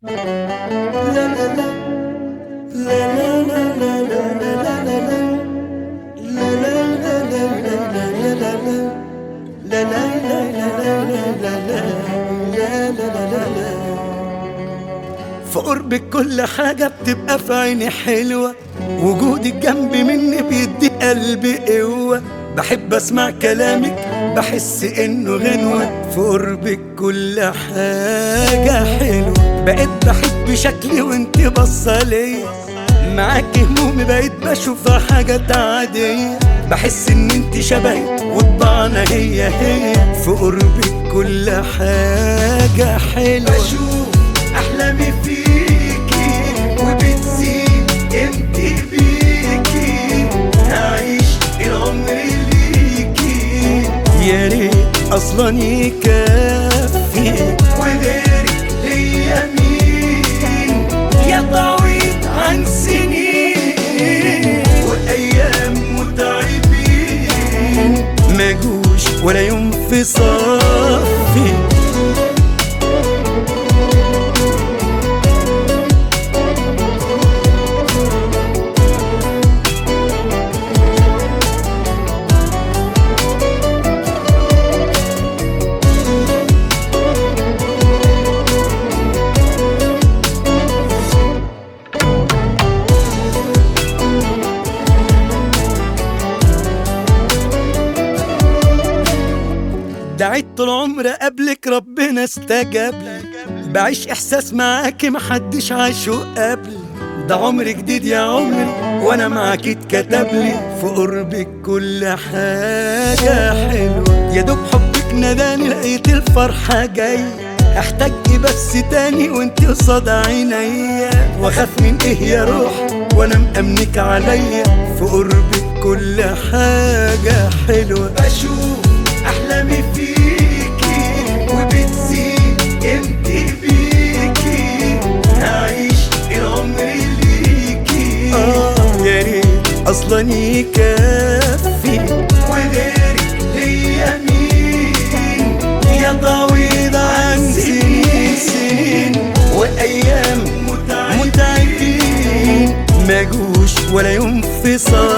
في قربك كل حاجة بتبقى في عيني حلوة، وجودك جنبي مني بيدي قلبي قوة. بحب اسمع كلامك بحس انه غنوة، في قربك كل حاجة حلوة. بقيت بحب شكلي وانتي بصة ليا، معاكي همومي بقيت بشوفها حاجات عادية. بحس ان انتي شبهي وطبعنا هي في قربك كل حاجة حلوة. بشوف احلامي فيكي وبتزيد قيمتي بيكي، هعيش العمر ليكي. يا ريت اصلا يكفي وغيرك ليا مين، يا طويل عن سنين وايام متعبين، ما جوش ولا يوم في صفي. دعيت طول عمري قبلك ربنا استجاب لي، بعيش احساس معاكي محدش عاشه قبلي. ده عمر جديد يا عمري وانا معاكي اتكتب لي، في قربك كل حاجة حلوة. يا دوب حبك نداني لقيت الفرحة جاية، احتاج بس تاني وانتي قصاد عينيا، واخاف من ايه يا روح وانا مأمنك عليا، في قربك كل حاجة حلوة. بشوف احلامي فيكي وبتزيد قيمتي بيكي، هعيش العمر ليكي. يا ريت اصلا يكفي وغيرك ليا مين، يا طويل عن سنين وايام متعبين، ما جوش ولا يوم في صار.